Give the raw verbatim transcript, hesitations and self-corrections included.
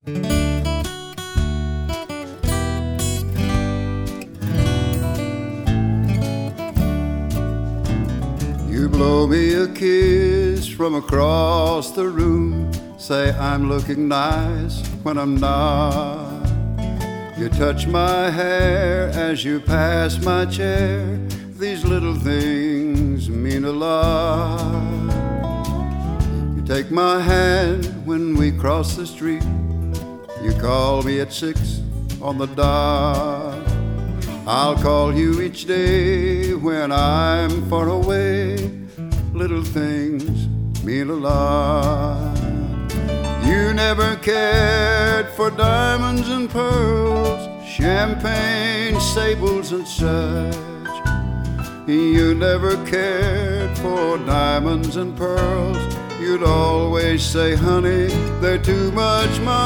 You blow me a kiss from across the room, say I'm looking nice when I'm not. You touch my hair as you pass my chair. These little things mean a lot. You take my hand when we cross the street. You call me at six on the dot. I'll call you each day when I'm far away. Little things mean a lot. You never cared for diamonds and pearls, champagne, sables and such. You never cared for diamonds and pearls. You'd always say, honey, they're too much money.